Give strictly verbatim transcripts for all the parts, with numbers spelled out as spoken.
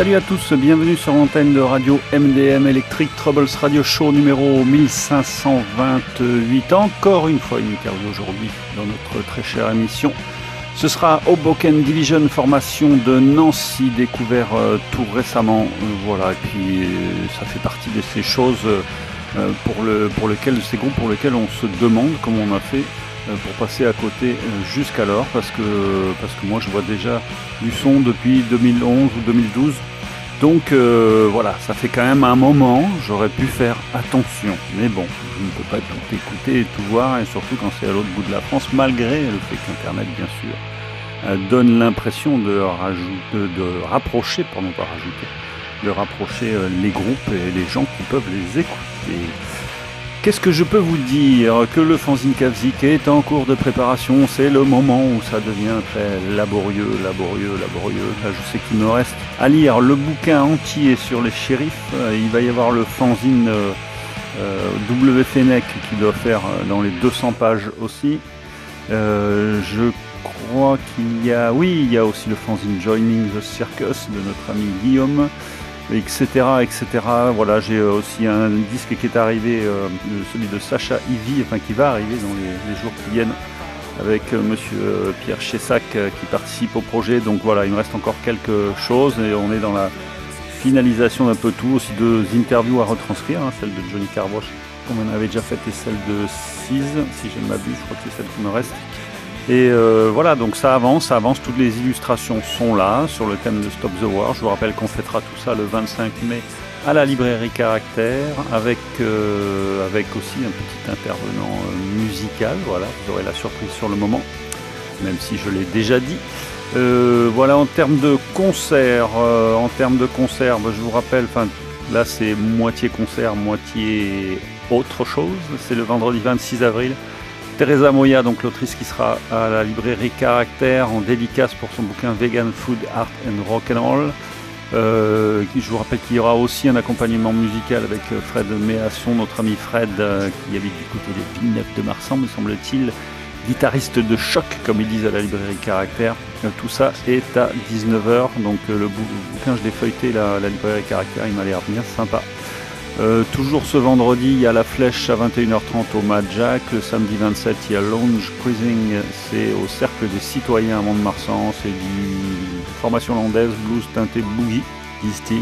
Salut à tous, bienvenue sur l'antenne de radio M D M Electric Troubles Radio Show numéro mille cinq cent vingt-huit. Encore une fois une interview aujourd'hui dans notre très chère émission. Ce sera Hoboken Division, formation de Nancy, découvert euh, tout récemment. Euh, voilà, et puis euh, ça fait partie de ces choses euh, pour, le, pour lesquelles, de ces groupes pour lesquels on se demande comment on a fait euh, pour passer à côté euh, jusqu'alors, parce que, parce que moi je vois déjà du son depuis deux mille onze ou deux mille douze. Donc euh, voilà, ça fait quand même un moment, j'aurais pu faire attention. Mais bon, je ne peux pas tout écouter et tout voir, et surtout quand c'est à l'autre bout de la France, malgré le fait qu'Internet, bien sûr, euh, donne l'impression de, rajouter, de, de rapprocher, pardon, pas rajouter, de rapprocher euh, les groupes et les gens qui peuvent les écouter. Qu'est-ce que je peux vous dire? Que le fanzine Kavzik est en cours de préparation, c'est le moment où ça devient très laborieux, laborieux, laborieux. Là, je sais qu'il me reste à lire le bouquin entier sur les shérifs. Il va y avoir le fanzine euh, euh, W F N E C qui doit faire dans les deux cents pages aussi. Euh, je crois qu'il y a, oui, il y a aussi le fanzine Joining the Circus de notre ami Guillaume, etc, etc. Voilà, j'ai aussi un disque qui est arrivé, euh, celui de Sacha Ivy, enfin qui va arriver dans les, les jours qui viennent, avec euh, monsieur euh, Pierre Chessac euh, qui participe au projet. Donc voilà, il me reste encore quelque chose et on est dans la finalisation d'un peu tout. Aussi deux interviews à retranscrire, hein, celle de Johnny Carboche, comme on avait déjà fait, et celle de Siz, si je ne m'abuse, je crois que c'est celle qui me reste. Et euh, voilà, donc ça avance, ça avance, toutes les illustrations sont là, sur le thème de Stop the War. Je vous rappelle qu'on fêtera tout ça le vingt-cinq mai à la librairie Caractère, avec, euh, avec aussi un petit intervenant euh, musical. Voilà, vous aurez la surprise sur le moment, même si je l'ai déjà dit. Euh, voilà, en termes de concert, euh, en termes de concert, bah, je vous rappelle, enfin là c'est moitié concert, moitié autre chose. C'est le vendredi vingt-six avril. Teresa Moya, donc l'autrice qui sera à la librairie Caractère en dédicace pour son bouquin Vegan Food, Art and Rock'n'Roll. Euh, je vous rappelle qu'il y aura aussi un accompagnement musical avec Fred Méasson, notre ami Fred, euh, qui habite du côté des Villeneuve de Marsan, me semble-t-il, guitariste de choc, comme ils disent à la librairie Caractère. Euh, tout ça est à dix-neuf heures, donc euh, le bouquin, je l'ai feuilleté, la, la librairie Caractère, il m'a l'air bien sympa. Euh, toujours ce vendredi, il y a la Flèche à vingt et une heures trente au Mad Jack. Le samedi vingt-sept, il y a Lounge Cruising, c'est au Cercle des Citoyens à Mont-de-Marsan. C'est du formation hollandaise, blues teinté boogie, disent-ils.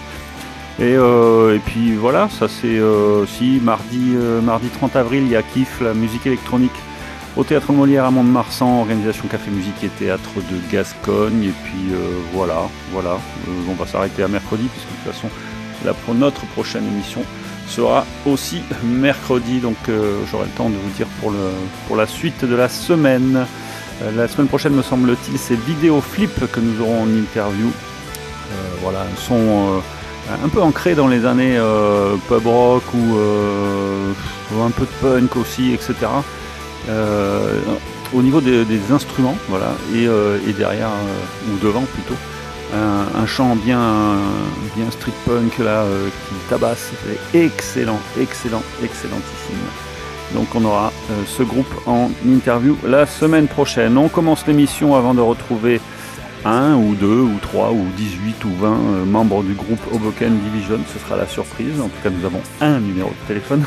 Et, euh, et puis voilà, ça c'est euh, si mardi, euh, mardi trente avril, il y a Kiff, la musique électronique au Théâtre Molière à Mont-de-Marsan, organisation Café Musique et Théâtre de Gascogne. Et puis euh, voilà, voilà, euh, on va s'arrêter à mercredi, puisque de toute façon La, notre prochaine émission sera aussi mercredi, donc euh, j'aurai le temps de vous dire pour, le, pour la suite de la semaine. Euh, la semaine prochaine, me semble-t-il, c'est Vidéo Flip que nous aurons en interview. Euh, voilà, un son euh, un peu ancré dans les années euh, pub rock ou euh, un peu de punk aussi, et cetera. Euh, au niveau des, des instruments, voilà, et, euh, et derrière, euh, ou devant plutôt. Un, un chant bien, bien street punk là, euh, qui tabasse, c'est excellent, excellent, excellentissime. Donc on aura euh, ce groupe en interview la semaine prochaine. On commence l'émission avant de retrouver un ou deux ou trois ou dix-huit ou vingt euh, membres du groupe Hoboken Division. Ce sera la surprise. En tout cas, nous avons un numéro de téléphone.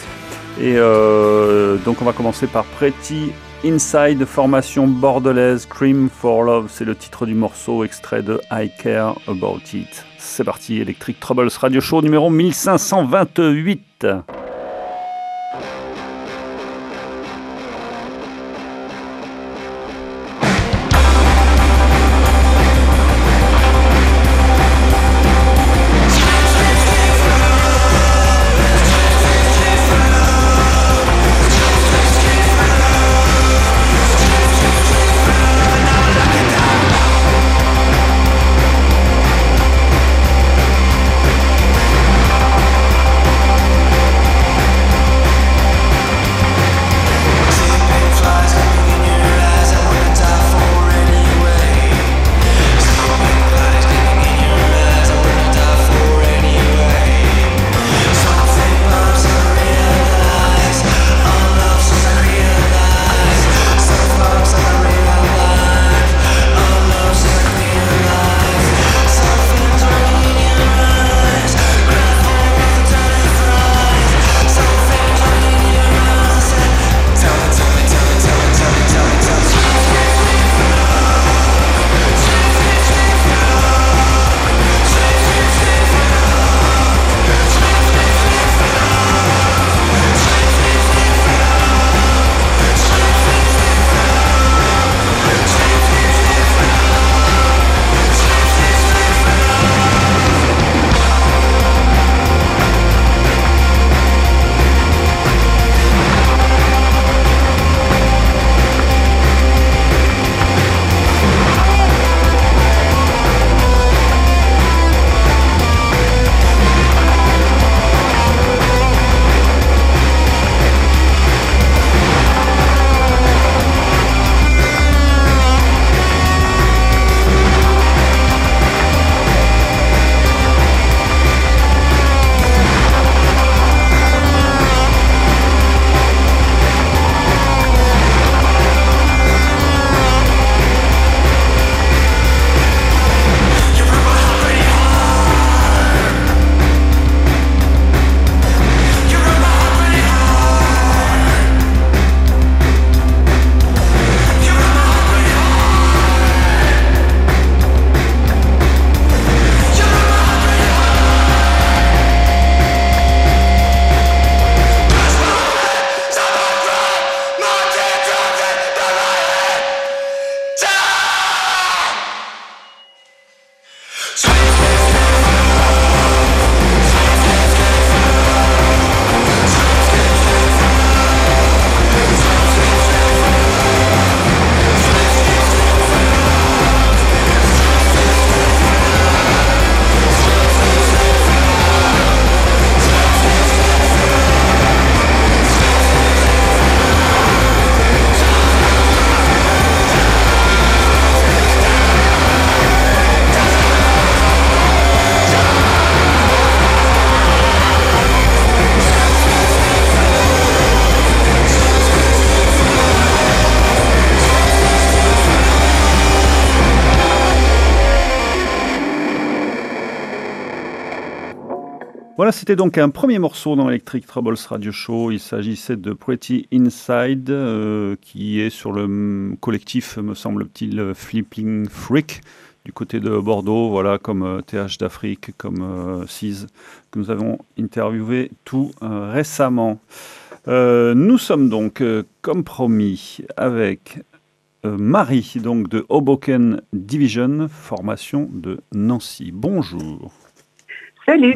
Et euh, donc on va commencer par Pretty Inside, formation bordelaise, Cream for Love, c'est le titre du morceau, extrait de I Care About It. C'est parti, Electric Troubles Radio Show numéro mille cinq cent vingt-huit. Voilà, c'était donc un premier morceau dans Electric Troubles Radio Show. Il s'agissait de Pretty Inside, euh, qui est sur le collectif, me semble-t-il, Flipping Freak, du côté de Bordeaux, voilà, comme euh, T H d'Afrique, comme euh, Cise, que nous avons interviewé tout euh, récemment. Euh, nous sommes donc, euh, comme promis, avec euh, Marie, donc de Hoboken Division, formation de Nancy. Bonjour. Salut.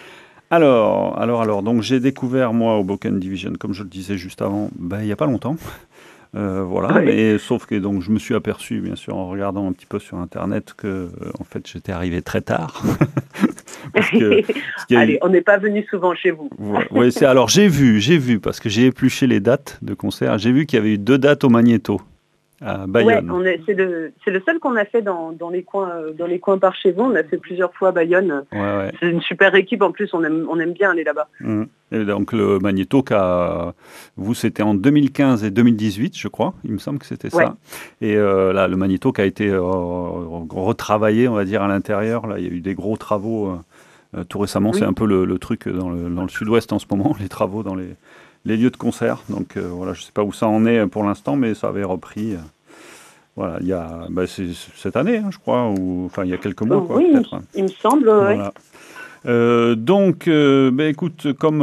Alors, alors, alors, donc j'ai découvert, moi, Hoboken Division, comme je le disais juste avant, ben, il n'y a pas longtemps. Euh, voilà, Oui. mais sauf que donc, je me suis aperçu, bien sûr, en regardant un petit peu sur Internet, que euh, en fait, j'étais arrivé très tard. parce que, parce qu'il y a Allez, eu... on n'est pas venu souvent chez vous. Ouais, ouais, c'est... Alors, j'ai vu, j'ai vu, parce que j'ai épluché les dates de concert, j'ai vu qu'il y avait eu deux dates au Magnéto, à Bayonne. Ouais, on est, c'est, le, c'est le seul qu'on a fait dans, dans, les coins, dans les coins par chez vous. On a fait plusieurs fois à Bayonne. Ouais, ouais. C'est une super équipe, en plus, on aime, on aime bien aller là-bas. Mmh. Et donc, le Magnéto, qu'a... vous, c'était en deux mille quinze et deux mille dix-huit, je crois, il me semble que c'était ça. Ouais. Et euh, là, le Magnéto qui a été euh, retravaillé, on va dire, à l'intérieur. Là, il y a eu des gros travaux euh, tout récemment. Oui. C'est un peu le, le truc dans le, dans le sud-ouest en ce moment, les travaux dans les, les lieux de concert. Donc, euh, voilà, je ne sais pas où ça en est pour l'instant, mais ça avait repris... Euh, Voilà, il y a, bah c'est cette année, hein, je crois, ou enfin il y a quelques mois, quoi, oui, peut-être. Il me semble, voilà. Ouais. Euh, donc, euh, bah, écoute, comme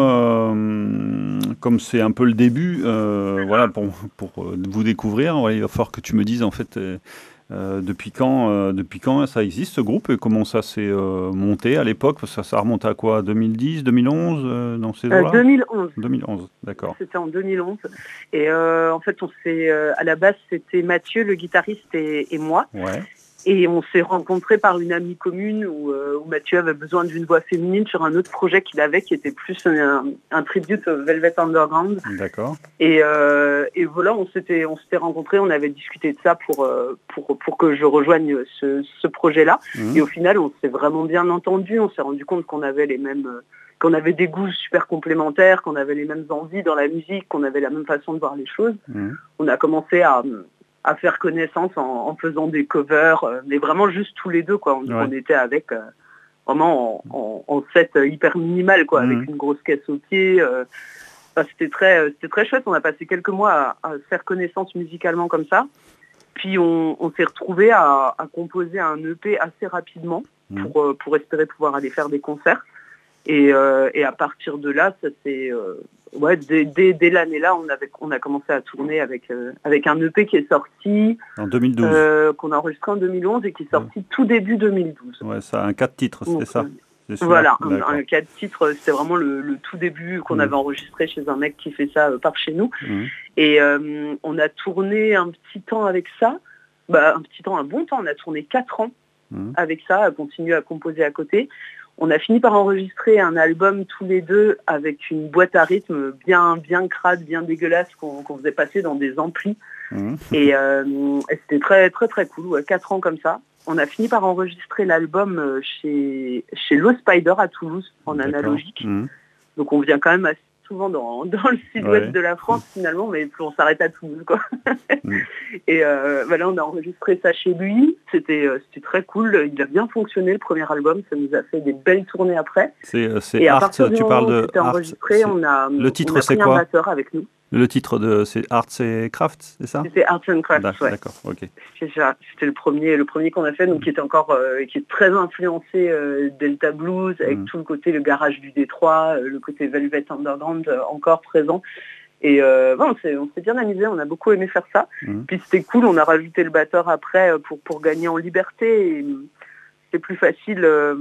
euh, comme c'est un peu le début, euh, voilà, pour, pour vous découvrir, ouais, il va falloir que tu me dises en fait euh, euh, depuis quand, euh, depuis quand ça existe ce groupe et comment ça s'est euh, monté à l'époque. Ça, ça remonte à quoi, deux mille dix, deux mille onze, euh, dans ces eaux-là? euh, deux mille onze. deux mille onze, d'accord. C'était en deux mille onze. Et euh, en fait, on s'est, euh, à la base, c'était Mathieu, le guitariste, et, et moi. Ouais. Et on s'est rencontrés par une amie commune où, euh, où Mathieu avait besoin d'une voix féminine sur un autre projet qu'il avait qui était plus un, un tribute au Velvet Underground. D'accord. Et, euh, et voilà, on s'était, on s'était rencontrés, on avait discuté de ça pour, euh, pour, pour que je rejoigne ce, ce projet-là. Mmh. Et au final, on s'est vraiment bien entendu. On s'est rendu compte qu'on avait les mêmes, qu'on avait des goûts super complémentaires, qu'on avait les mêmes envies dans la musique, qu'on avait la même façon de voir les choses. Mmh. On a commencé à... à faire connaissance en, en faisant des covers, euh, mais vraiment juste tous les deux, quoi. On, ouais. on était avec euh, vraiment en, en, en set hyper minimal, quoi, mmh. avec une grosse caisse au pied. Euh, enfin, c'était très, c'était très chouette. On a passé quelques mois à, à faire connaissance musicalement comme ça. Puis on, on s'est retrouvés à, à composer un E P assez rapidement mmh. pour, euh, pour espérer pouvoir aller faire des concerts. Et, euh, et à partir de là, ça s'est... Euh, Ouais, dès, dès, dès l'année-là, on, avait, on a commencé à tourner avec, euh, avec un E P qui est sorti en deux mille douze, euh, qu'on a enregistré en deux mille onze et qui est sorti ouais. tout début deux mille douze. Ouais, ça a un quatre titres, c'était ça. C'est voilà, un, un quatre titres, c'était vraiment le, le tout début qu'on mmh. avait enregistré chez un mec qui fait ça euh, par chez nous. Mmh. Et euh, on a tourné un petit temps avec ça, bah, un petit temps, un bon temps, on a tourné quatre ans mmh. avec ça, à continuer à composer à côté. On a fini par enregistrer un album tous les deux avec une boîte à rythme bien, bien crade, bien dégueulasse qu'on, qu'on faisait passer dans des amplis. Mmh. Et, euh, et c'était très, très, très cool. Ouais, quatre ans comme ça. On a fini par enregistrer l'album chez, chez Low Spider à Toulouse en D'accord. analogique. Mmh. Donc on vient quand même assez souvent dans, dans le sud-ouest ouais. de la France finalement, mais on s'arrête à Toulouse, quoi. mmh. Et euh, voilà, on a enregistré ça chez lui. C'était, euh, c'était très cool. Il a bien fonctionné le premier album. Ça nous a fait des belles tournées après. C'est, c'est Art. Tu parles de Art. Enregistré, on a, le titre, on a c'est pris quoi? Un batteur avec nous. Le titre de c'est Arts et Crafts, c'est ça? C'était Arts and Crafts, D'accord, ouais. D'accord, ok. C'est ça. C'était le premier, le premier qu'on a fait, donc qui était encore, euh, qui est très influencé euh, Delta Blues, avec mm. tout le côté le garage du Détroit, euh, le côté Velvet Underground euh, encore présent. Et euh, bon, on, s'est, on s'est bien amusé, on a beaucoup aimé faire ça. Mm. Puis c'était cool, on a rajouté le batteur après pour pour gagner en liberté. Et c'est plus facile. Euh,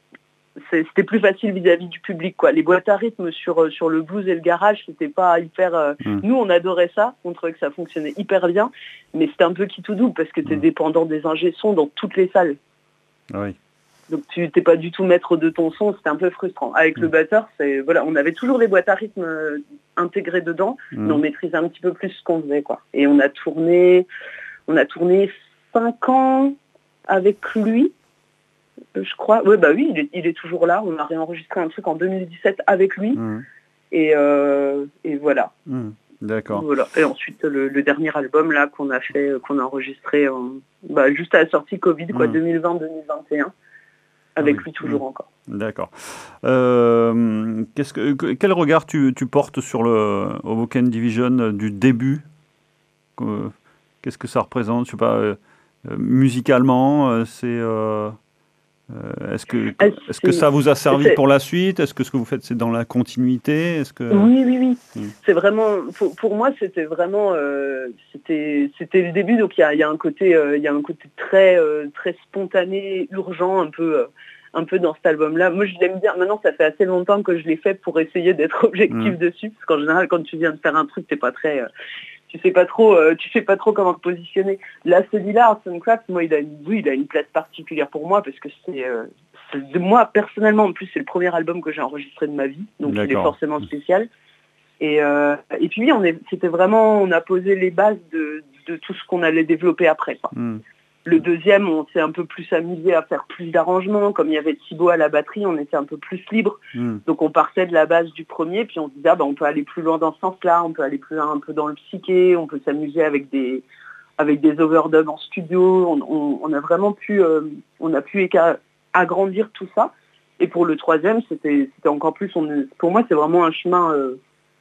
C'était plus facile vis-à-vis du public, quoi. Les boîtes à rythme sur, sur le blues et le garage, c'était pas hyper... Euh... Mmh. Nous, on adorait ça, on trouvait que ça fonctionnait hyper bien, mais c'était un peu qui tout double, parce que tu es mmh. dépendant des ingé sons dans toutes les salles. Oui. Donc tu n'es pas du tout maître de ton son, c'était un peu frustrant. Avec mmh. le batteur, c'est, voilà, on avait toujours des boîtes à rythme euh, intégrées dedans, mmh. mais on maîtrisait un petit peu plus ce qu'on faisait, quoi. Et on a tourné, on a tourné cinq ans avec lui, je crois. Ouais, bah oui, il est, il est toujours là. On a réenregistré un truc en deux mille dix-sept avec lui. Mmh. Et, euh, et voilà. Mmh. D'accord. Voilà. Et ensuite, le, le dernier album là qu'on a fait, qu'on a enregistré en, bah, juste à la sortie Covid, quoi, mmh. deux mille vingt deux mille vingt et un. avec oui. lui toujours mmh. encore. D'accord. Euh, qu'est-ce que, quel regard tu, tu portes sur le Hoboken Division du début? Qu'est-ce que ça représente? Je sais pas, euh, musicalement, c'est... Euh, Euh, est-ce que, Ah, est-ce que ça vous a servi c'est... pour la suite? Est-ce que ce que vous faites, c'est dans la continuité? Est-ce que... Oui, oui, oui. Mmh. C'est vraiment, pour, pour moi, c'était vraiment, euh, c'était, c'était le début. Donc il y a, y a un côté, euh, il y a un côté très, euh, très spontané, urgent, un peu, euh, un peu dans cet album-là. Moi, je l'aime bien. Maintenant, ça fait assez longtemps que je l'ai fait pour essayer d'être objectif mmh. dessus, parce qu'en général, quand tu viens de faire un truc, t'es pas très, euh, tu sais pas trop, euh, tu sais pas trop comment te positionner. Là, celui-là, Arts and Crafts, moi, il a, une, oui, il a une place particulière pour moi parce que c'est, euh, c'est de moi personnellement. En plus, c'est le premier album que j'ai enregistré de ma vie, donc D'accord. il est forcément spécial. Et, euh, et puis oui, on est, c'était vraiment, on a posé les bases de, de tout ce qu'on allait développer après. Quoi. Mm. Le deuxième, on s'est un peu plus amusé à faire plus d'arrangements. Comme il y avait Thibaut à la batterie, on était un peu plus libre. Mm. Donc on partait de la base du premier, puis on se disait, ah, bah, on peut aller plus loin dans ce sens-là, on peut aller plus loin un peu dans le psyché, on peut s'amuser avec des, avec des overdubs en studio. On, on, on a vraiment pu, euh, on a pu éca- agrandir tout ça. Et pour le troisième, c'était, c'était encore plus, on, pour moi, c'est vraiment un chemin... Euh,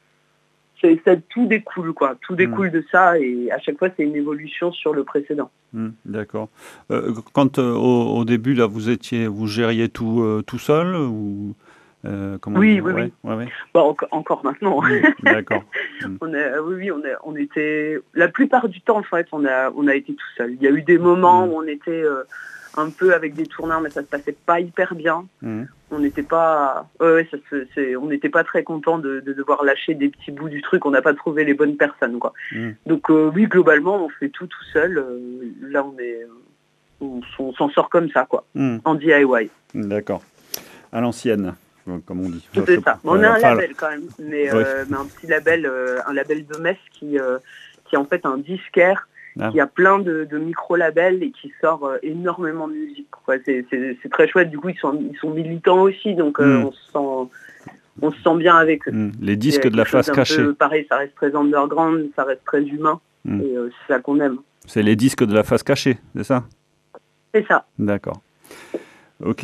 C'est, ça, tout découle, quoi. Tout découle mmh. de ça et à chaque fois, c'est une évolution sur le précédent. Mmh, d'accord. Euh, quand euh, au, au début, là, vous étiez, vous gériez tout, euh, tout seul ou euh, comment Oui, dire oui, ouais, oui. Ouais, ouais. Bon, en- encore maintenant. Mmh, d'accord. Mmh. on a, oui, oui, on, a, on était... La plupart du temps, en fait, on a, on a été tout seul. Il y a eu des moments mmh. où on était euh, un peu avec des tourneurs, mais ça se passait pas hyper bien. Mmh. On n'était pas, ouais, ça, c'est, on n'était pas très content de, de devoir lâcher des petits bouts du truc. On n'a pas trouvé les bonnes personnes, quoi. Mm. Donc euh, oui, globalement, on fait tout tout seul. Euh, là, on est, on, on s'en sort comme ça, quoi, mm. en D I Y. D'accord. À l'ancienne, comme on dit. C'est ça. ça. On a un label quand même, mais, oui. euh, mais un petit label, euh, un label de Metz qui, euh, qui est en fait un disquaire. Ah. Qui a plein de, de micro-labels et qui sort euh, énormément de musique. Quoi. C'est, c'est, c'est très chouette. Du coup, ils sont, ils sont militants aussi, donc euh, mm. on, se sent, on se sent bien avec eux. Mm. Les disques de la face cachée. Peu, pareil, ça reste très underground, ça reste très humain. Mm. Et euh, c'est ça qu'on aime. C'est les disques de la face cachée, c'est ça? C'est ça. D'accord. Ok.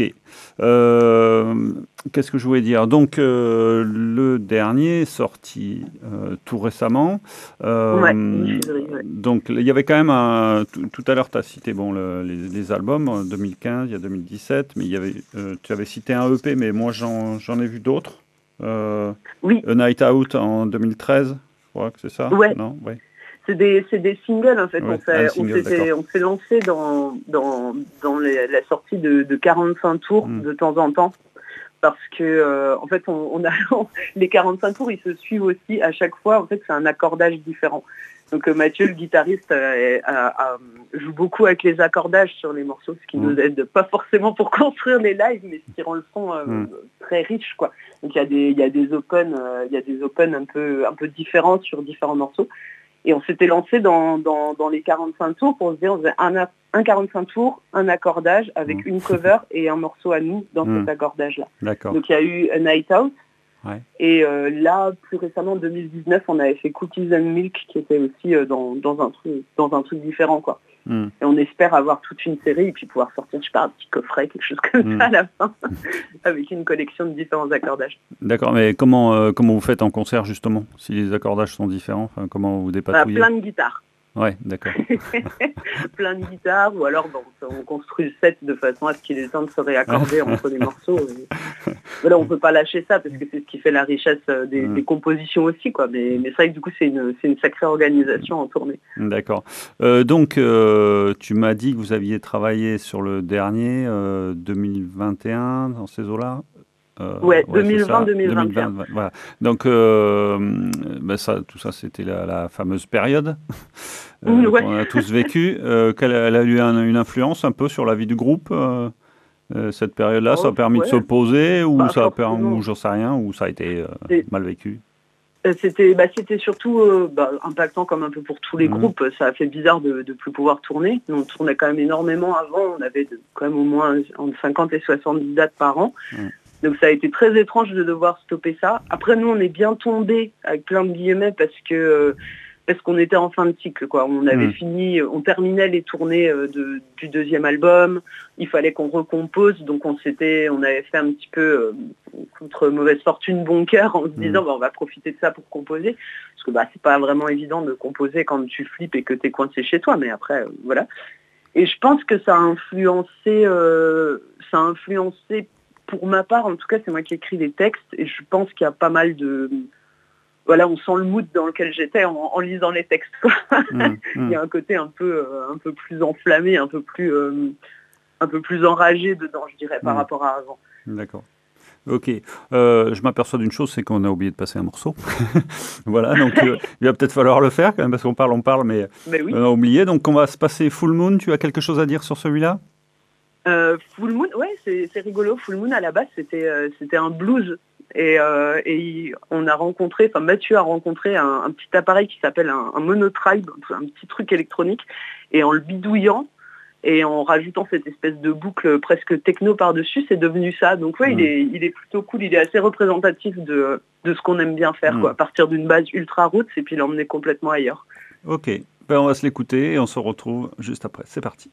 Euh, qu'est-ce que je voulais dire? Donc, euh, le dernier sorti euh, tout récemment. Euh, ouais, ouais. Donc, il y avait quand même un. Tout, tout à l'heure, tu as cité bon, le, les, les albums, en deux mille quinze, il y a deux mille dix-sept, mais il y avait, euh, tu avais cité un E P, mais moi, j'en, j'en ai vu d'autres. Euh, oui. A Night Out en deux mille treize, je crois que c'est ça? Ouais. Non, ouais. C'est des, c'est des singles en fait. Ouais, on, fait single, on, s'est, on s'est lancé dans, dans, dans les, la sortie de, de quarante-cinq tours mm. de temps en temps. Parce que euh, en fait, on, on a les quarante-cinq tours, ils se suivent aussi à chaque fois. En fait, c'est un accordage différent. Donc euh, Mathieu, le guitariste, euh, a, a, joue beaucoup avec les accordages sur les morceaux, ce qui mm. nous aide pas forcément pour construire les lives, mais ce qui rend le son euh, mm. très riche, quoi. Donc il y a des, il y a des open, euh, il y a des open un peu, un peu différents sur différents morceaux. Et on s'était lancé dans, dans, dans les quarante-cinq tours pour se dire, on faisait un, un quarante-cinq tours, un accordage avec mmh. une cover et un morceau à nous dans mmh. cet accordage-là. D'accord. Donc il y a eu A Night Out. Ouais. Et euh, là, plus récemment, en deux mille dix-neuf, on avait fait Cookies and Milk qui était aussi euh, dans, dans, un truc, dans un truc différent, quoi. Mm. Et on espère avoir toute une série et puis pouvoir sortir, je sais pas, un petit coffret, quelque chose comme mm. ça à la fin, avec une collection de différents accordages. D'accord, mais comment, euh, comment vous faites en concert, justement, si les accordages sont différents? Enfin, comment vous dépatouillez? Bah, plein de guitares. Ouais, d'accord. Plein de guitares, ou alors bon, on construit le set de façon à ce qu'il ait le temps de se réaccorder entre les morceaux. Et... Voilà, on ne peut pas lâcher ça, parce que c'est ce qui fait la richesse des, mmh. des compositions aussi, quoi. Mais, mais c'est vrai que du coup, c'est une, c'est une sacrée organisation en tournée. D'accord. Euh, donc, euh, tu m'as dit que vous aviez travaillé sur le dernier, euh, deux mille vingt et un, dans ces eaux-là. Euh, ouais, ouais, deux mille vingt deux mille vingt et un. Voilà. Donc, euh, ben ça, tout ça, c'était la, la fameuse période euh, mmh, ouais. qu'on a tous vécu. Euh, qu'elle elle a eu un, une influence un peu sur la vie du groupe, euh, euh, cette période-là. Oh, ça a permis ouais. de se poser ou, bah, ça a permis, ou j'en sais rien, ou ça a été euh, mal vécu? C'était, bah, c'était surtout euh, bah, impactant comme un peu pour tous les mmh. groupes. Ça a fait bizarre de ne plus pouvoir tourner. Nous, on tournait quand même énormément avant. On avait de, quand même au moins entre cinquante et soixante-dix dates par an. Mmh. Donc ça a été très étrange de devoir stopper ça. Après, nous, on est bien tombés, avec plein de guillemets, parce que parce qu'on était en fin de cycle, quoi. On avait mmh. fini, on terminait les tournées de, du deuxième album. Il fallait qu'on recompose, donc on s'était, on avait fait un petit peu euh, contre mauvaise fortune bon cœur en se disant mmh. bah, on va profiter de ça pour composer, parce que bah c'est pas vraiment évident de composer quand tu flippes et que t'es coincé chez toi, mais après euh, voilà. Et je pense que ça a influencé, euh, ça a influencé pour ma part, en tout cas c'est moi qui écris les textes, et je pense qu'il y a pas mal de Voilà, on sent le mood dans lequel j'étais en, en lisant les textes. Mmh, mmh. Il y a un côté un peu, euh, un peu plus enflammé, un peu plus, euh, un peu plus enragé dedans, je dirais, par mmh. rapport à avant. D'accord. Ok. Euh, je m'aperçois d'une chose, c'est qu'on a oublié de passer un morceau. Voilà, donc euh, il va peut-être falloir le faire quand même, parce qu'on parle, on parle, mais, mais oui. on a oublié. Donc on va se passer Full Moon. Tu as quelque chose à dire sur celui-là ? euh, Full Moon, ouais, c'est, c'est rigolo. Full Moon, à la base, c'était, euh, c'était un blues. Et, euh, et on a rencontré, enfin Mathieu a rencontré un, un petit appareil qui s'appelle un, un monotribe, un petit truc électronique, et en le bidouillant et en rajoutant cette espèce de boucle presque techno par-dessus, c'est devenu ça. Donc ouais, mmh. il est, il est plutôt cool, il est assez représentatif de, de ce qu'on aime bien faire, mmh. quoi, à partir d'une base ultra roots et puis l'emmener complètement ailleurs. Ok, ben, on va se l'écouter et on se retrouve juste après. C'est parti.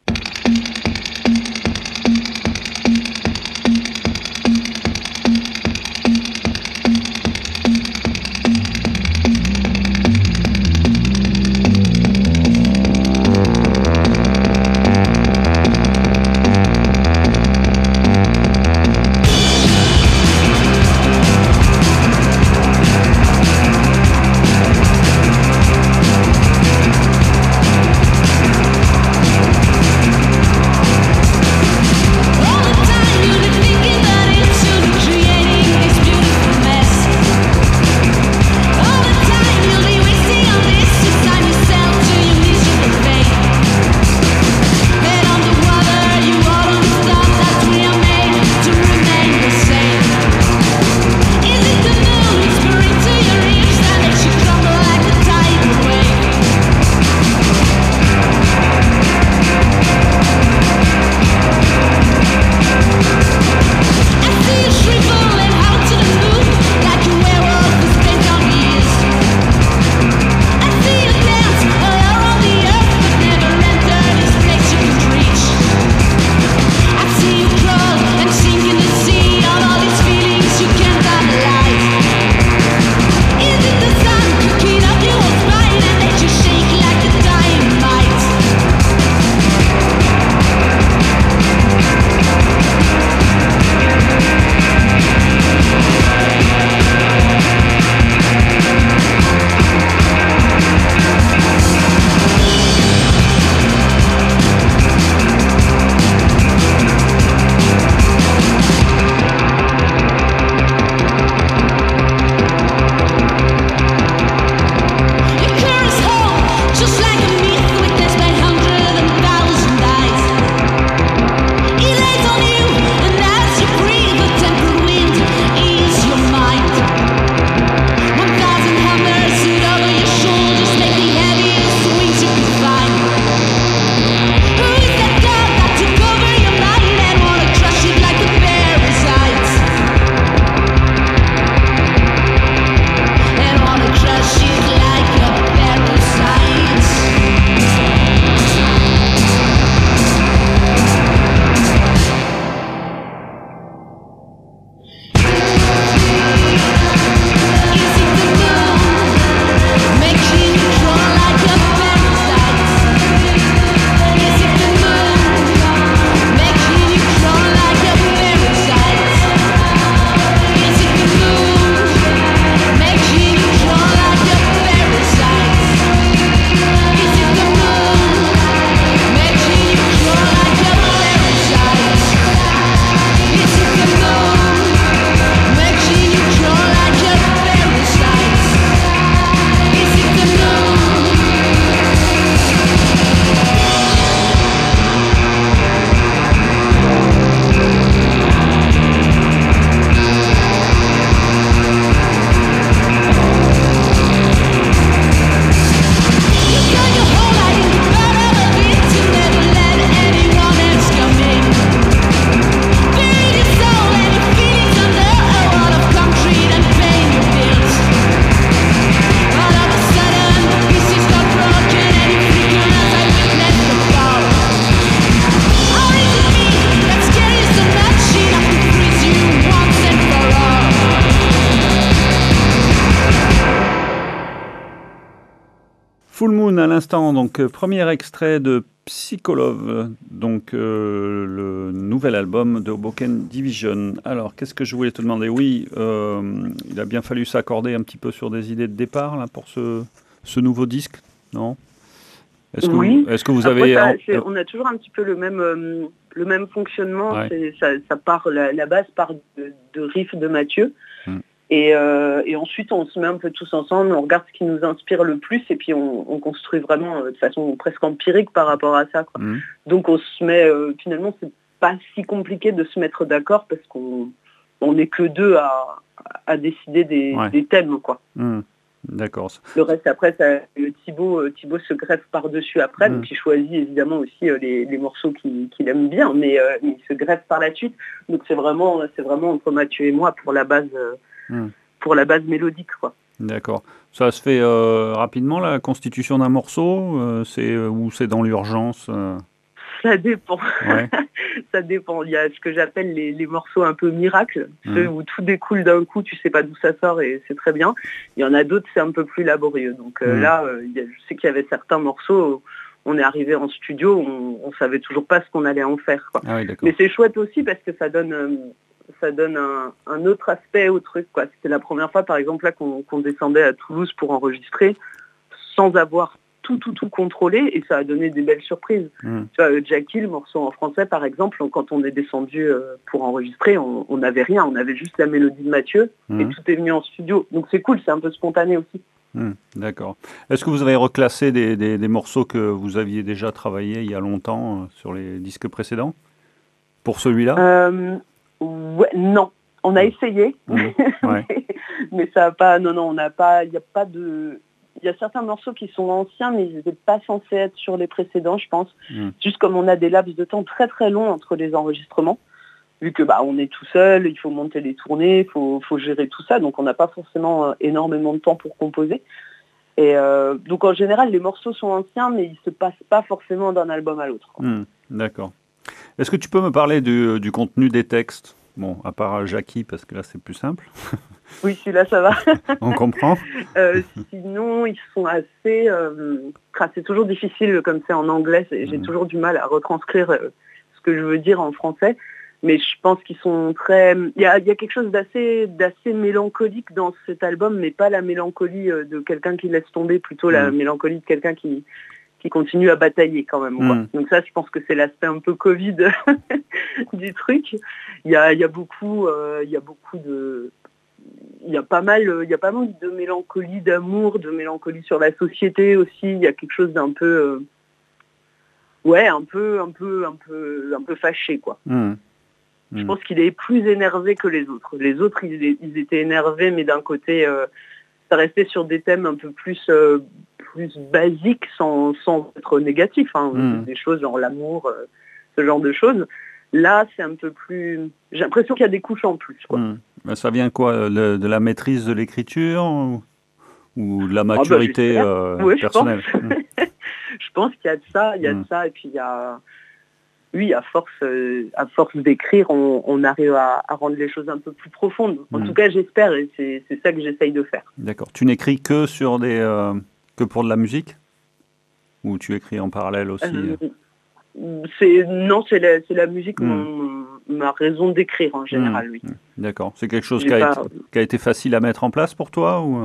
Full Moon à l'instant, donc euh, premier extrait de Psycholove, donc euh, le nouvel album de Hoboken Division. Alors, qu'est-ce que je voulais te demander? Oui, euh, il a bien fallu s'accorder un petit peu sur des idées de départ là, pour ce, ce nouveau disque, non? Est-ce que, oui. vous, est-ce que vous Après, avez... ça, on a toujours un petit peu le même, euh, le même fonctionnement. Ouais. C'est, ça, ça part, la, la base part de, de riffs de Mathieu. Hmm. Et, euh, et ensuite, on se met un peu tous ensemble, on regarde ce qui nous inspire le plus et puis on, on construit vraiment euh, de façon presque empirique par rapport à ça, quoi. Mmh. Donc on se met, euh, finalement, c'est pas si compliqué de se mettre d'accord parce qu'on on n'est que deux à, à décider des, Ouais. des thèmes, quoi. Mmh. D'accord. Le reste, après, ça, Thibaut, euh, Thibaut se greffe par-dessus après, Mmh. donc il choisit évidemment aussi euh, les, les morceaux qu'il, qu'il aime bien, mais euh, il se greffe par la suite. Donc c'est vraiment, c'est vraiment entre Mathieu et moi pour la base... Euh, mmh. pour la base mélodique, quoi. D'accord. Ça se fait euh, rapidement, la constitution d'un morceau euh, c'est, euh, ou c'est dans l'urgence euh... Ça dépend. Ouais. Ça dépend. Il y a ce que j'appelle les, les morceaux un peu miracles, mmh. ceux où tout découle d'un coup, tu sais pas d'où ça sort et c'est très bien. Il y en a d'autres, c'est un peu plus laborieux. Donc euh, mmh. là, euh, y a, je sais qu'il y avait certains morceaux, on est arrivé en studio, on, on savait toujours pas ce qu'on allait en faire, quoi. Ah oui, d'accord. Mais c'est chouette aussi parce que ça donne... Euh, ça donne un, un autre aspect au truc, quoi. C'était la première fois, par exemple, là, qu'on, qu'on descendait à Toulouse pour enregistrer sans avoir tout, tout, tout contrôlé, et ça a donné des belles surprises. Mmh. Tu vois, Jackie, le morceau en français, par exemple, quand on est descendu euh, pour enregistrer, on n'avait rien, on avait juste la mélodie de Mathieu, mmh. et tout est venu en studio. Donc c'est cool, c'est un peu spontané aussi. Mmh, d'accord. Est-ce que vous avez reclassé des, des, des morceaux que vous aviez déjà travaillés il y a longtemps euh, sur les disques précédents pour celui-là? euh, Ouais, non, on a essayé, mmh, ouais. mais, mais ça n'a pas. Non, non, on n'a pas. Il n'y a pas de. Il y a certains morceaux qui sont anciens, mais ils n'étaient pas censés être sur les précédents, je pense. Mmh. Juste comme on a des laps de temps très très longs entre les enregistrements, vu que bah on est tout seul, il faut monter les tournées, il faut, faut gérer tout ça, donc on n'a pas forcément euh, énormément de temps pour composer. Et euh, donc en général, les morceaux sont anciens, mais ils se passent pas forcément d'un album à l'autre. Mmh, d'accord. Est-ce que tu peux me parler du, du contenu des textes? Bon, à part Jackie, parce que là, c'est plus simple. Oui, celui-là, ça va. On comprend. euh, sinon, ils sont assez... Euh, c'est toujours difficile, comme c'est en anglais, c'est, j'ai mmh. toujours du mal à retranscrire euh, ce que je veux dire en français. Mais je pense qu'ils sont très... Il y a, il y a quelque chose d'assez, d'assez mélancolique dans cet album, mais pas la mélancolie de quelqu'un qui laisse tomber, plutôt mmh. la mélancolie de quelqu'un qui... qui continue à batailler quand même. Quoi. Mmh. Donc ça, je pense que c'est l'aspect un peu Covid du truc. Il y a, il y a beaucoup, euh, il y a beaucoup de, il y a pas mal, il y a pas mal de mélancolie, d'amour, de mélancolie sur la société aussi. Il y a quelque chose d'un peu, euh, ouais, un peu, un peu, un peu, un peu fâché, quoi. Mmh. Mmh. Je pense qu'il est plus énervé que les autres. Les autres, ils, ils étaient énervés, mais d'un côté, euh, ça restait sur des thèmes un peu plus euh, plus basiques sans, sans être négatif, hein. Mmh. Des choses genre l'amour, euh, ce genre de choses. Là, c'est un peu plus... J'ai l'impression qu'il y a des couches en plus, quoi. Mmh. Ben, ça vient quoi, le, de la maîtrise de l'écriture ou, ou de la maturité ah bah, euh, oui, personnelle? Je pense, mmh. je pense qu'il y a de ça, il y a mmh. de ça, et puis il y a... Oui, à force, euh, à force d'écrire, on, on arrive à, à rendre les choses un peu plus profondes. En mmh. tout cas, j'espère, et c'est, c'est ça que j'essaye de faire. D'accord. Tu n'écris que sur des... Euh... que pour de la musique? Ou tu écris en parallèle aussi? euh, c'est, Non, c'est la, c'est la musique, mmh. mon, ma raison d'écrire en général, mmh. oui. D'accord. C'est quelque chose qui a, pas... été, qui a été facile à mettre en place pour toi? Ou,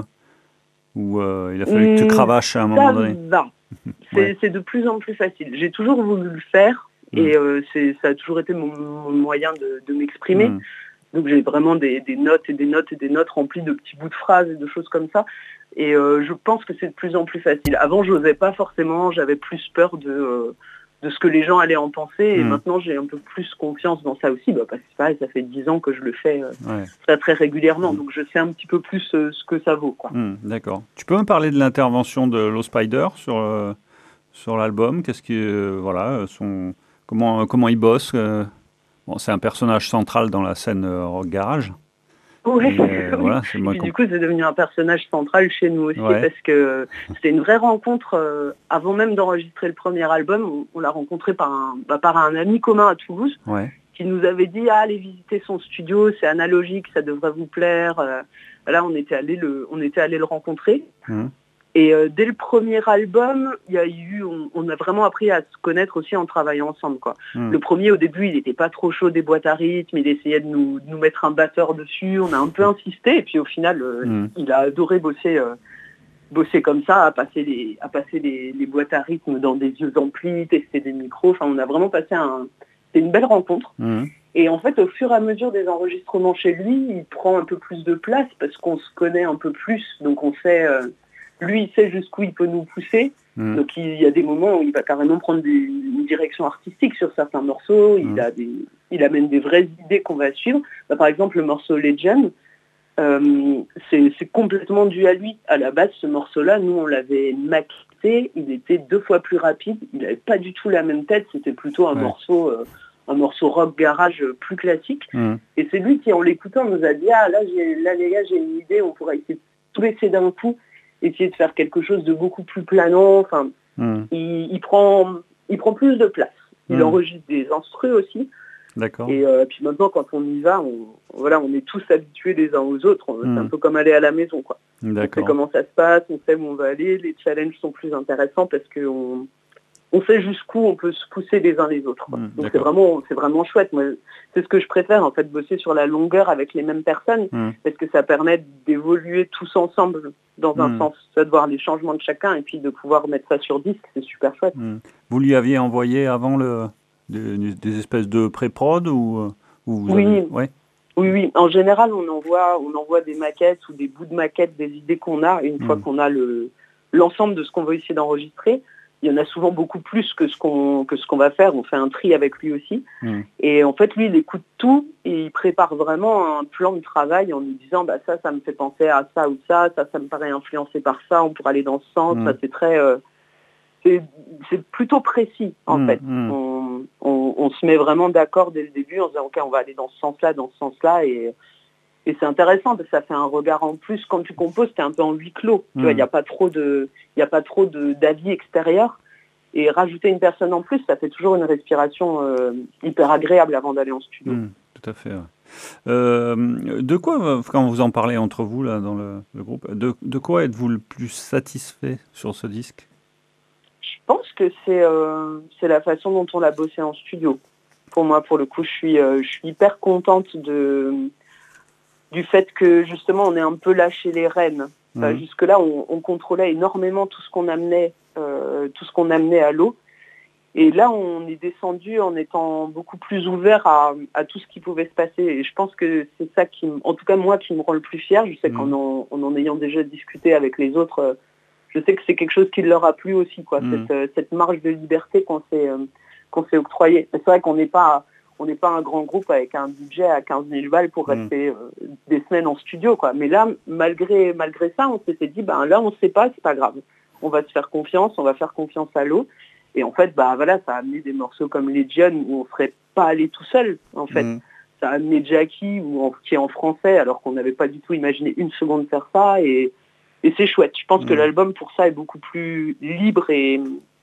ou euh, il a fallu mmh, que tu cravaches à un moment donné? Ça va. C'est, ouais. c'est de plus en plus facile. J'ai toujours voulu le faire, mmh. et euh, c'est, ça a toujours été mon, mon moyen de, de m'exprimer. Mmh. Donc j'ai vraiment des, des notes et des notes et des notes remplies de petits bouts de phrases et de choses comme ça. Et euh, je pense que c'est de plus en plus facile. Avant, je n'osais pas forcément, j'avais plus peur de, euh, de ce que les gens allaient en penser. Et mmh. maintenant, j'ai un peu plus confiance dans ça aussi, bah, parce que pareil, ça fait dix ans que je le fais euh, ouais. très, très régulièrement. Mmh. Donc je sais un petit peu plus euh, ce que ça vaut, quoi. Mmh, d'accord. Tu peux me parler de l'intervention de Low Spider sur, euh, sur l'album? Qu'est-ce qui, euh, voilà, son, comment, comment il bosse euh, bon, c'est un personnage central dans la scène euh, Rock Garage. Ouais. Euh, oui. Voilà, c'est et puis, du coup, c'est devenu un personnage central chez nous aussi, ouais. parce que c'était une vraie rencontre. Euh, avant même d'enregistrer le premier album, on, on l'a rencontré par un, bah, par un ami commun à Toulouse, ouais. qui nous avait dit ah, allez visiter son studio, c'est analogique, ça devrait vous plaire. Euh, là, on était allé le, on était allé le rencontrer. Mmh. Et euh, dès le premier album, il y a eu, on, on a vraiment appris à se connaître aussi en travaillant ensemble, quoi. Mmh. Le premier, au début, il n'était pas trop chaud des boîtes à rythme, il essayait de nous, de nous mettre un batteur dessus, on a un peu insisté, et puis au final, euh, mmh. il a adoré bosser, euh, bosser comme ça, à passer, les, à passer les, les boîtes à rythme dans des vieux amplis, tester des micros, enfin, on a vraiment passé un... C'était une belle rencontre. Mmh. Et en fait, au fur et à mesure des enregistrements chez lui, il prend un peu plus de place, parce qu'on se connaît un peu plus, donc on sait... Euh, Lui, il sait jusqu'où il peut nous pousser. Mmh. Donc, il y a des moments où il va carrément prendre des, une direction artistique sur certains morceaux. Il, mmh. a des, il amène des vraies idées qu'on va suivre. Bah, par exemple, le morceau Legend, euh, c'est, c'est complètement dû à lui. À la base, ce morceau-là, nous, on l'avait maquetté. Il était deux fois plus rapide. Il n'avait pas du tout la même tête. C'était plutôt un, ouais. morceau, euh, un morceau rock garage plus classique. Mmh. Et c'est lui qui, en l'écoutant, nous a dit « Ah, là, j'ai, là, les gars, j'ai une idée. On pourrait essayer de tout laisser d'un coup. » essayer de faire quelque chose de beaucoup plus planant. Enfin, mmh. il, il, prend, il prend plus de place. Il mmh. enregistre des instrus aussi. D'accord. Et euh, puis maintenant, quand on y va, on, voilà, on est tous habitués les uns aux autres. Mmh. C'est un peu comme aller à la maison, quoi. D'accord. On sait comment ça se passe, on sait où on va aller. Les challenges sont plus intéressants parce qu'on on sait jusqu'où on peut se pousser les uns les autres. Mmh, donc c'est vraiment, c'est vraiment chouette. Moi, c'est ce que je préfère, en fait, bosser sur la longueur avec les mêmes personnes, mmh. parce que ça permet d'évoluer tous ensemble dans un mmh. sens, de voir les changements de chacun et puis de pouvoir mettre ça sur disque, c'est super chouette. Mmh. Vous lui aviez envoyé avant le, des, des espèces de pré-prod ou, ou vous oui. avez... ouais. oui, oui. En général, on envoie, on envoie des maquettes ou des bouts de maquettes, des idées qu'on a, et une mmh. fois qu'on a le, l'ensemble de ce qu'on veut essayer d'enregistrer. Il y en a souvent beaucoup plus que ce qu'on que ce qu'on va faire. On fait un tri avec lui aussi. Mmh. Et en fait, lui, il écoute tout et il prépare vraiment un plan de travail en nous disant bah ça, ça me fait penser à ça ou ça, ça, ça me paraît influencé par ça, on pourrait aller dans ce sens. Mmh. Ça, c'est très... Euh, c'est, c'est plutôt précis, en mmh. fait. Mmh. On, on, on se met vraiment d'accord dès le début en disant ok, on va aller dans ce sens-là, dans ce sens-là. Et, et c'est intéressant parce que ça fait un regard en plus. Quand tu composes, t'es un peu en huis clos. Mmh. Tu vois, il n'y a pas trop de... Il n'y a pas trop de, d'avis extérieurs. Et rajouter une personne en plus, ça fait toujours une respiration euh, hyper agréable avant d'aller en studio. Mmh, tout à fait. Ouais. Euh, de quoi, quand vous en parlez entre vous là, dans le, le groupe, de, de quoi êtes-vous le plus satisfait sur ce disque ? Je pense que c'est, euh, c'est la façon dont on l'a bossé en studio. Pour moi, pour le coup, je suis, euh, je suis hyper contente de, du fait que justement, on ait un peu lâché les rênes. Enfin, mmh. Jusque-là, on, on contrôlait énormément tout ce qu'on amenait, euh, tout ce qu'on amenait à l'eau. Et là, on est descendu en étant beaucoup plus ouvert à, à tout ce qui pouvait se passer. Et je pense que c'est ça qui, en tout cas moi, qui me rend le plus fier. Je sais mmh. qu'en en, en, en ayant déjà discuté avec les autres, euh, je sais que c'est quelque chose qui leur a plu aussi, quoi. Mmh. Cette, euh, cette marge de liberté qu'on s'est, euh, qu'on s'est octroyée. C'est vrai qu'on n'est pas... On n'est pas un grand groupe avec un budget à quinze mille balles pour rester mmh. euh, des semaines en studio, quoi. Mais là, malgré, malgré ça, on s'était dit, ben là, on ne sait pas, c'est pas grave. On va se faire confiance, on va faire confiance à l'eau. Et en fait, bah voilà, ça a amené des morceaux comme Legion où on ne serait pas allé tout seul, en fait. Mmh. Ça a amené Jackie, où en, qui est en français, alors qu'on n'avait pas du tout imaginé une seconde faire ça. Et, et c'est chouette. Je pense mmh. que l'album, pour ça, est beaucoup plus libre et...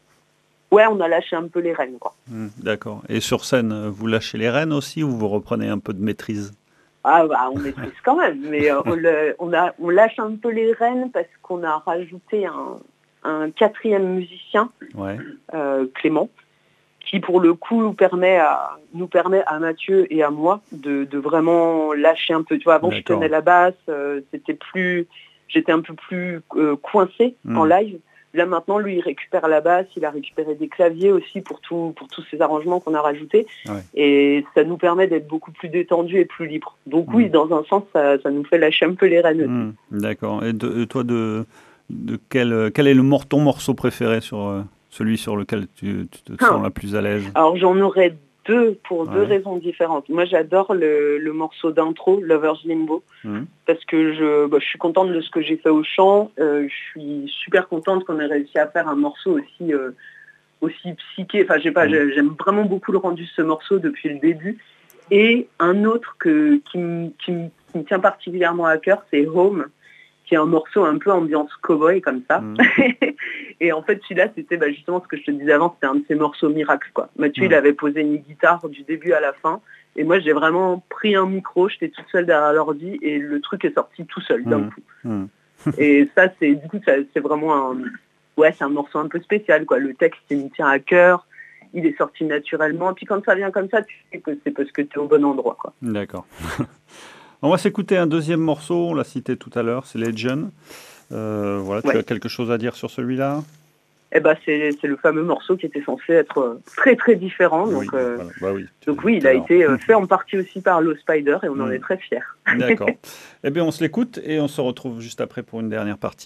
Ouais, on a lâché un peu les rênes, quoi. Mmh, d'accord. Et sur scène, vous lâchez les rênes aussi ou vous reprenez un peu de maîtrise ? Ah bah, on maîtrise quand même, mais euh, on, le, on, a, on lâche un peu les rênes parce qu'on a rajouté un, un quatrième musicien, ouais. euh, Clément, qui pour le coup nous permet à, nous permet à Mathieu et à moi de, de vraiment lâcher un peu. Tu vois, avant D'accord. je tenais la basse, euh, c'était plus, j'étais un peu plus euh, coincée mmh. en live. Là, maintenant, lui, il récupère la basse, il a récupéré des claviers aussi pour, tout, pour tous ces arrangements qu'on a rajoutés. Ouais. Et ça nous permet d'être beaucoup plus détendus et plus libres. Donc mmh. oui, dans un sens, ça, ça nous fait lâcher un peu les rênes. Mmh. D'accord. Et de, toi, de, de quel, quel est le mor- ton morceau préféré, sur euh, celui sur lequel tu, tu te sens ah. la plus à l'aise ? Alors, j'en aurais deux pour ouais. deux raisons différentes. Moi, j'adore le, le morceau d'intro, Lover's Limbo, mmh. parce que je, bah, je suis contente de ce que j'ai fait au chant. Euh, je suis super contente qu'on ait réussi à faire un morceau aussi, euh, aussi psyché. Enfin, j'ai pas, mmh. j'aime vraiment beaucoup le rendu de ce morceau depuis le début. Et un autre que, qui, m, qui, m, qui me tient particulièrement à cœur, c'est Home, qui est un morceau un peu ambiance cow-boy comme ça. Mmh. Et en fait, celui-là, c'était bah, justement ce que je te disais avant, c'était un de ces morceaux miracles, quoi. Mathieu, mmh. il avait posé une guitare du début à la fin. Et moi, j'ai vraiment pris un micro, j'étais toute seule derrière l'ordi et le truc est sorti tout seul d'un mmh. coup. Mmh. Et ça, c'est du coup, ça, c'est vraiment un, ouais, c'est un morceau un peu spécial, quoi. Le texte, il me tient à cœur, il est sorti naturellement. Et puis quand ça vient comme ça, tu sais que c'est parce que tu es au bon endroit, quoi. D'accord. On va s'écouter un deuxième morceau, on l'a cité tout à l'heure, c'est Legend. Euh, voilà, tu ouais. as quelque chose à dire sur celui-là ? Eh ben, c'est, c'est le fameux morceau qui était censé être très très différent. Donc, oui, euh, voilà. bah oui, donc oui, il a été euh, fait en partie aussi par Low Spider et on mmh. en est très fiers. D'accord. Eh bien, on se l'écoute et on se retrouve juste après pour une dernière partie.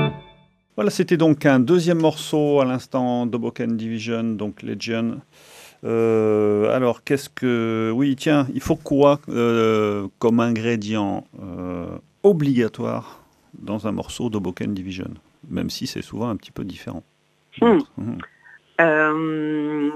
Voilà, c'était donc un deuxième morceau à l'instant d'Hoboken Division, donc Legion. Euh, alors, qu'est-ce que... Oui, tiens, il faut quoi euh, comme ingrédient euh, obligatoire dans un morceau d'Hoboken Division, même si c'est souvent un petit peu différent. Mmh. Mmh. Euh...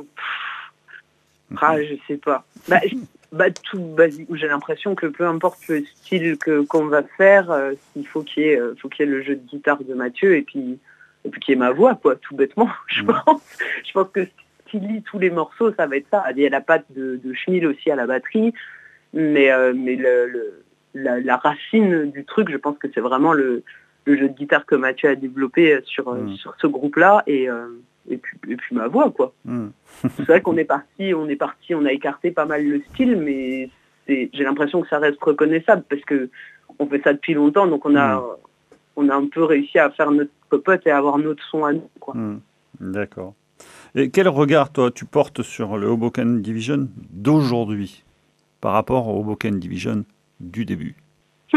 Ah, je sais pas. Bah, je... bah, tout basique. J'ai l'impression que peu importe le style que, qu'on va faire, euh, il faut qu'il y ait, euh, faut qu'il y ait le jeu de guitare de Mathieu et puis, et puis qu'il y ait ma voix, quoi, tout bêtement. Je mmh. pense. Je pense que ce qui lie tous les morceaux, ça va être ça. Il y a la patte de, de Schmill aussi à la batterie, mais, euh, mais le, le, la, la racine du truc, je pense que c'est vraiment le, le jeu de guitare que Mathieu a développé sur, mmh. sur ce groupe-là et, euh, et, puis, et puis ma voix, quoi. Mmh. C'est vrai qu'on est parti, on est parti, on a écarté pas mal le style, mais c'est, j'ai l'impression que ça reste reconnaissable parce que on fait ça depuis longtemps, donc on a, mmh. on a un peu réussi à faire notre popote et à avoir notre son à nous, quoi. Mmh. D'accord. Et quel regard, toi, tu portes sur le Hoboken Division d'aujourd'hui par rapport au Hoboken Division du début? mmh.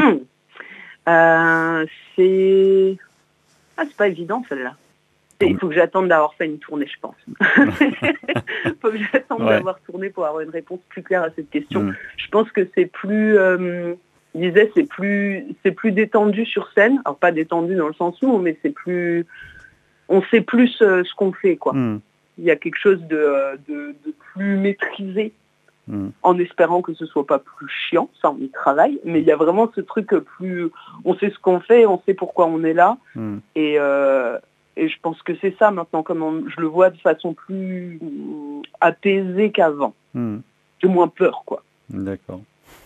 euh, C'est... Ah, c'est pas évident, celle-là. Il faut que j'attende d'avoir fait une tournée, je pense. Il faut que j'attende ouais. d'avoir tourné pour avoir une réponse plus claire à cette question. Mmh. Je pense que c'est plus... Euh, je disais, c'est plus, c'est plus détendu sur scène. Alors, pas détendu dans le sens où, mais c'est plus... On sait plus euh, ce qu'on fait, quoi. Mmh. Il y a quelque chose de, de, de plus maîtrisé, mmh. en espérant que ce soit pas plus chiant, ça on y travaille, mais il y a vraiment ce truc plus, on sait ce qu'on fait, on sait pourquoi on est là, mmh. et, euh, et je pense que c'est ça maintenant, comme on, je le vois de façon plus apaisée qu'avant, mmh. j'ai moins peur, quoi. D'accord.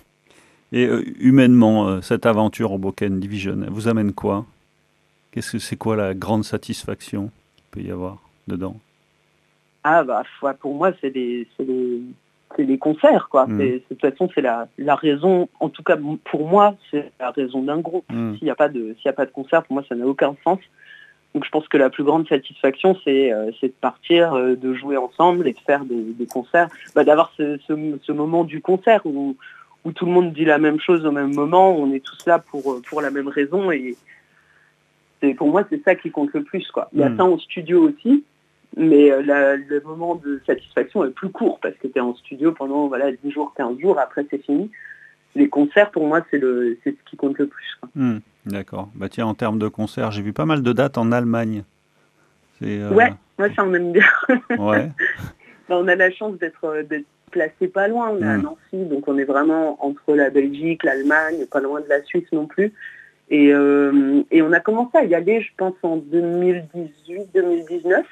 Et euh, humainement, euh, cette aventure Hoboken Division, elle vous amène quoi? Qu'est-ce que c'est quoi la grande satisfaction qu'il peut y avoir dedans? Ah bah pour moi c'est des c'est des c'est des concerts, quoi. Mmh. C'est, de toute façon c'est la la raison, en tout cas pour moi c'est la raison d'un groupe. Mmh. S'il n'y a pas de s'il y a pas de concert, pour moi ça n'a aucun sens. Donc je pense que la plus grande satisfaction c'est euh, c'est de partir, euh, de jouer ensemble et de faire des, des concerts, bah, d'avoir ce, ce ce moment du concert où où tout le monde dit la même chose au même moment, on est tous là pour pour la même raison et c'est, pour moi c'est ça qui compte le plus, quoi. Il y a mmh. ça en studio aussi. Mais la, le moment de satisfaction est plus court parce que tu es en studio pendant voilà, dix jours, quinze jours, après c'est fini. Les concerts, pour moi, c'est, le, c'est ce qui compte le plus. Mmh, d'accord. Bah tiens, en termes de concerts, j'ai vu pas mal de dates en Allemagne. C'est, euh... Ouais, moi ça on aime bien. Ouais. bah, on a la chance d'être, d'être placé pas loin, on est mmh. à Nancy, donc on est vraiment entre la Belgique, l'Allemagne, pas loin de la Suisse non plus. Et, euh, et on a commencé à y aller, je pense, en deux mille dix-huit deux mille dix-neuf.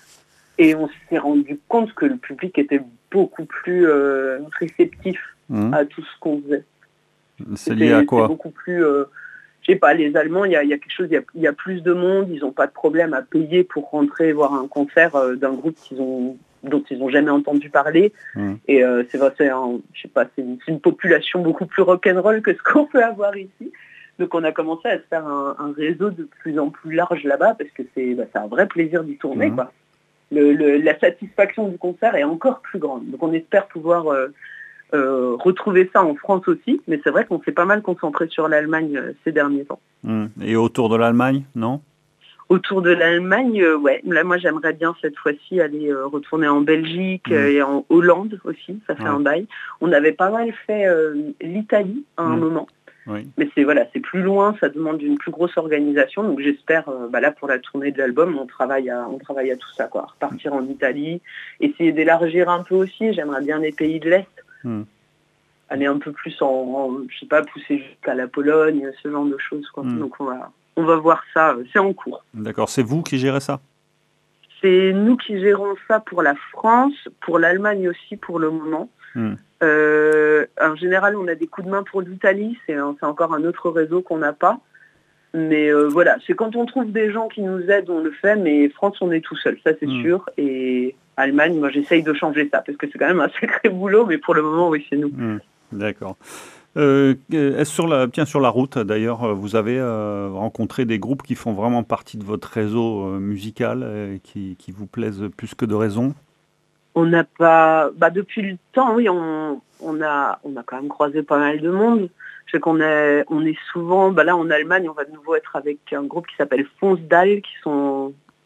Et on s'est rendu compte que le public était beaucoup plus euh, réceptif mmh. à tout ce qu'on faisait. C'est c'était, lié à quoi? C'est beaucoup plus... Euh, je sais pas, les Allemands, il y a, y a quelque chose, il y a, y a plus de monde, ils n'ont pas de problème à payer pour rentrer voir un concert euh, d'un groupe qu'ils ont, dont ils n'ont jamais entendu parler. Mmh. Et euh, c'est vrai, c'est, un, je sais pas, c'est, une, c'est une population beaucoup plus rock'n'roll que ce qu'on peut avoir ici. Donc on a commencé à se faire un, un réseau de plus en plus large là-bas parce que c'est, bah, c'est un vrai plaisir d'y tourner, mmh. quoi. Le, le, la satisfaction du concert est encore plus grande. Donc on espère pouvoir euh, euh, retrouver ça en France aussi, mais c'est vrai qu'on s'est pas mal concentré sur l'Allemagne euh, ces derniers temps. Mmh. Et autour de l'Allemagne, non? Autour de l'Allemagne, euh, ouais. Là, moi, j'aimerais bien cette fois-ci aller euh, retourner en Belgique mmh. euh, et en Hollande aussi. Ça fait ouais. un bail. On avait pas mal fait euh, l'Italie à un mmh. moment. Oui. Mais c'est voilà, c'est plus loin, ça demande une plus grosse organisation. Donc j'espère, euh, bah là pour la tournée de l'album, on travaille à, on travaille à tout ça, quoi. Repartir en Italie, essayer d'élargir un peu aussi. J'aimerais bien les pays de l'Est, mm. aller un peu plus en, en, je sais pas, pousser jusqu'à la Pologne, ce genre de choses, quoi. Mm. Donc on va, on va voir ça. C'est en cours. D'accord. C'est vous qui gérez ça? C'est nous qui gérons ça pour la France, pour l'Allemagne aussi pour le moment. Mm. Euh, en général, on a des coups de main pour l'Italie, c'est, un, c'est encore un autre réseau qu'on n'a pas. Mais euh, voilà, c'est quand on trouve des gens qui nous aident, on le fait, mais France, on est tout seul, ça c'est mmh. sûr. Et Allemagne, moi j'essaye de changer ça, parce que c'est quand même un sacré boulot, mais pour le moment, oui, c'est nous. Mmh. D'accord. Euh, est-ce sur la, tiens, sur la route, d'ailleurs, vous avez euh, rencontré des groupes qui font vraiment partie de votre réseau euh, musical, et qui, qui vous plaisent plus que de raison? On n'a pas, bah depuis le temps, oui, on, on a, on a quand même croisé pas mal de monde. Je sais qu'on est, on est souvent, bah là en Allemagne, on va de nouveau être avec un groupe qui s'appelle Fonsdal, qui sont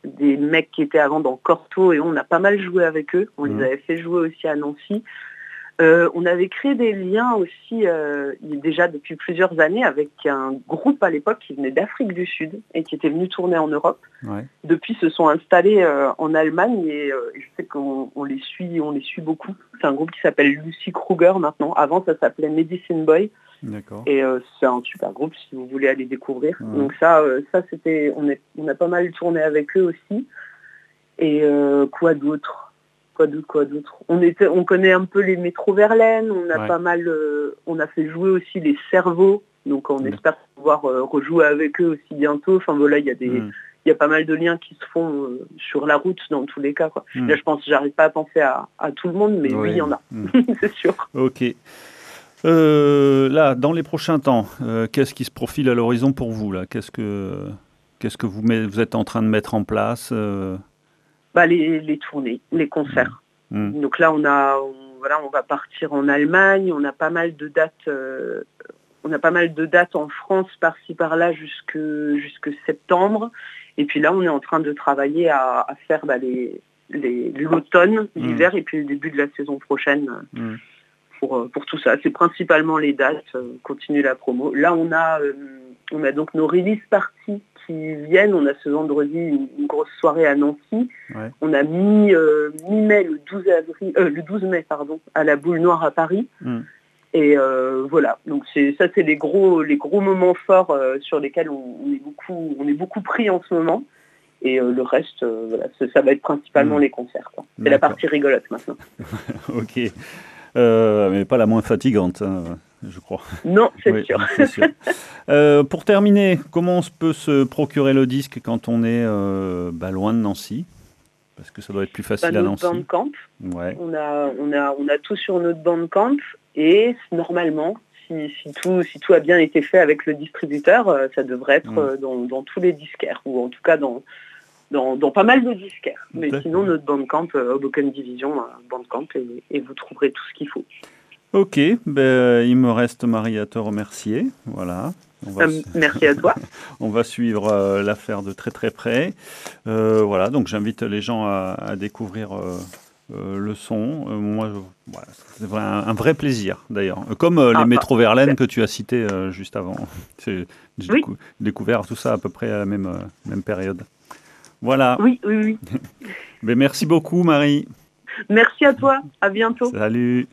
des mecs qui étaient avant dans Corto et on a pas mal joué avec eux. On mmh. les avait fait jouer aussi à Nancy. Euh, on avait créé des liens aussi euh, déjà depuis plusieurs années avec un groupe à l'époque qui venait d'Afrique du Sud et qui était venu tourner en Europe. Ouais. Depuis, se sont installés euh, en Allemagne et euh, je sais qu'on on les suit, on les suit beaucoup. C'est un groupe qui s'appelle Lucy Kruger maintenant. Avant, ça s'appelait Medicine Boy. D'accord. Et euh, c'est un super groupe si vous voulez aller découvrir. Ouais. Donc ça, euh, ça c'était, on, est, on a pas mal tourné avec eux aussi. Et euh, quoi d'autre Quoi d'autre, quoi d'autre on, était, on connaît un peu les Métro Verlaine, on a ouais. pas mal, euh, on a fait jouer aussi les Cerveaux, donc on mmh. espère pouvoir euh, rejouer avec eux aussi bientôt. Enfin voilà, il y a des, mmh. il y a pas mal de liens qui se font euh, sur la route dans tous les cas, quoi. Mmh. Là, je pense, j'arrive pas à penser à, à tout le monde, mais ouais. oui, il y en a, mmh. c'est sûr. Ok. Euh, là, dans les prochains temps, euh, qu'est-ce qui se profile à l'horizon pour vous là ? Qu'est-ce que, qu'est-ce que vous, met, vous êtes en train de mettre en place euh... Bah, les, les tournées, les concerts. Mmh. Donc là, on a, on, voilà, on va partir en Allemagne. On a pas mal de dates. Euh, on a pas mal de dates en France, par-ci par-là, jusque jusque septembre. Et puis là, on est en train de travailler à, à faire bah, les, les, l'automne, mmh. l'hiver, et puis le début de la saison prochaine mmh. pour pour tout ça. C'est principalement les dates. Euh, continuer la promo. Là, on a euh, on a donc nos release parties qui viennent. On a ce vendredi une, une grosse soirée à Nancy. Ouais. On a mi, euh, mi-mai, le douze avril, euh, le douze mai, pardon, à la Boule Noire à Paris. Mm. Et euh, voilà. Donc c'est ça, c'est les gros, les gros moments forts euh, sur lesquels on, on est beaucoup, on est beaucoup pris en ce moment. Et euh, le reste, euh, voilà, ça, ça va être principalement mmh. les concerts, quoi. C'est D'accord. la partie rigolote maintenant. Ok, euh, mais pas la moins fatigante, hein, je crois. Non, c'est oui, sûr. C'est sûr. euh, pour terminer, comment on peut se procurer le disque quand on est euh, bah, loin de Nancy ? Parce que ça doit être plus facile bah, à Nancy. Notre Bandcamp. Ouais. On a, on a, on a tout sur notre Bandcamp et normalement, si, si tout, si tout a bien été fait avec le distributeur, euh, ça devrait être mmh. euh, dans, dans tous les disquaires ou en tout cas dans Dans, dans pas mal de disquaires. Mais D'accord. sinon, notre Bandcamp, euh, Hoboken Division, euh, Bandcamp, et, et vous trouverez tout ce qu'il faut. Ok, ben, il me reste, Marie, à te remercier. Voilà. On va euh, su... Merci à toi. On va suivre euh, l'affaire de très très près. Euh, voilà, donc j'invite les gens à, à découvrir euh, euh, le son. Euh, moi, je, voilà, c'est un, un vrai plaisir, d'ailleurs. Comme euh, ah, les ah, Métro Verlaine que tu as cités euh, juste avant. C'est, j'ai oui. décou- découvert tout ça à peu près à la même, euh, même période. Voilà. Oui, oui, oui. Mais merci beaucoup, Marie. Merci à toi. À bientôt. Salut.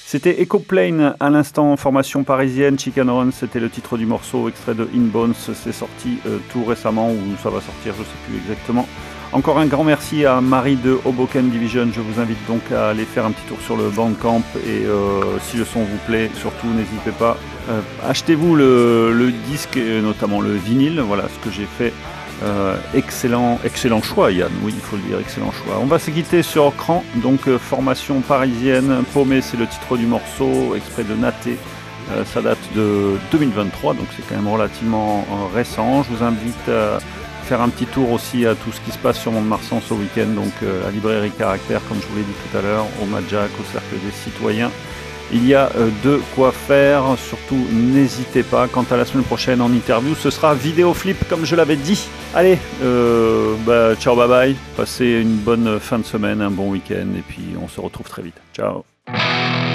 C'était Ecoplane à l'instant, formation parisienne. Chicken Run, c'était le titre du morceau, extrait de In Bones. C'est sorti euh, tout récemment, ou ça va sortir, je ne sais plus exactement. Encore un grand merci à Marie de Hoboken Division. Je vous invite donc à aller faire un petit tour sur le Bandcamp. Et euh, si le son vous plaît, surtout n'hésitez pas. Euh, achetez-vous le, le disque, et notamment le vinyle. Voilà ce que j'ai fait. Euh, excellent, excellent choix, Yann. Oui, il faut le dire, excellent choix. On va se quitter sur Cran, donc euh, formation parisienne. Paumé, c'est le titre du morceau, extrait de Naté. Euh, ça date de deux mille vingt-trois, donc c'est quand même relativement euh, récent. Je vous invite à faire un petit tour aussi à tout ce qui se passe sur Mont-de-Marsan ce week-end, donc euh, à Librairie Caractère, comme je vous l'ai dit tout à l'heure, au Madjac, au Cercle des Citoyens. Il y a euh, de quoi faire, surtout n'hésitez pas. Quant à la semaine prochaine en interview, ce sera Vidéoflip comme je l'avais dit. Allez, euh, bah, ciao, bye bye, passez une bonne fin de semaine, un bon week-end et puis on se retrouve très vite. Ciao.